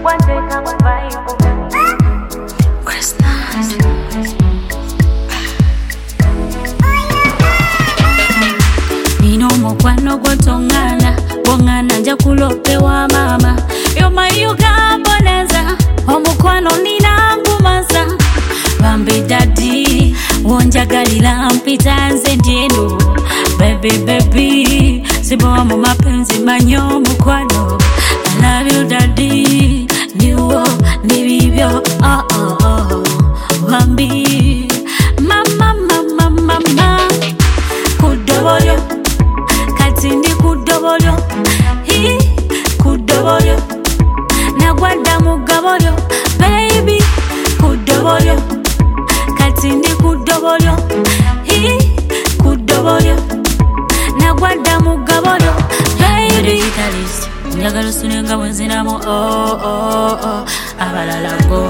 wateka mu vibe. Nino mukwano gotongana bongana nja kulopewa mama yomayuga boneza omukwano nina ngumaza bambi dadi wonjagalira mpita nze ndieno baby sibowa mu mapenzi manyo mukwano I love you daddy niwo nibibyo bambi mama kudobolyo kati ndi kudobolyo kudobolyo nagwadda mu gabolyo baby kudobolyo kati ndi kudobolyo kudobolyo nagwadda mu gabolyo baby njagala sunenga bwenzinamu abalala go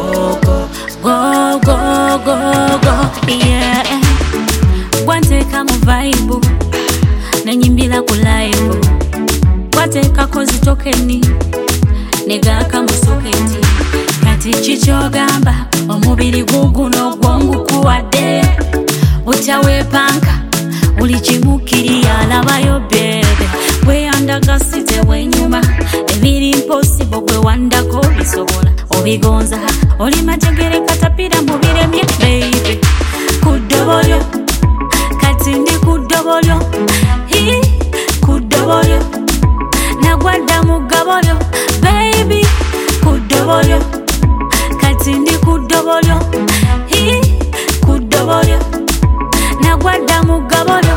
yeah gwanteka mu vibe nenyimbira ku live gwateka kozi tokeni negaka mu soketi kati chichogamba omubiri guguno gwangu kuwadde utawepanga ulichimukiri alabayo bebe weyandagasite wenyuma ebiri impossible gwe wandako bisobola obigonza oli mategere katapira mu biremye baby kudobolyo kati ndi kudobolyo kudobolyo nagwadda mu gabolyo baby kudobolyo kati ndi kudobolyo kudobolyo nagwadda mu gabolyo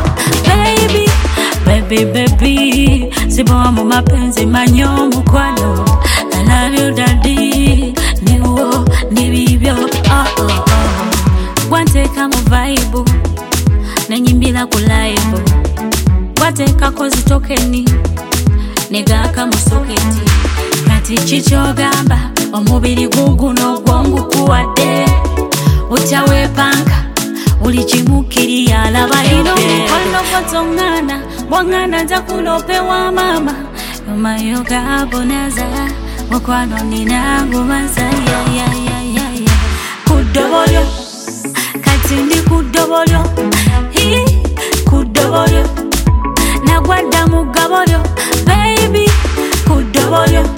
baby sibowa mu mapenzi manyo mukwano I love you daddy niwo nibibyo gwanteka mu vibe nenyimbira ku live gwateka kozi tokeni negaka mu soketi kati chichogamba omubiri guguno gwangu kuwadde utawepanga ulichimukiri alabayo mukwano gotongana bwangana nja kulopewa mama yomayoga boneza mukwano nina ngumaza kudobolyo kati ndi kudobolyo kudobolyo nagwadda mu gabolyo baby kudobolyo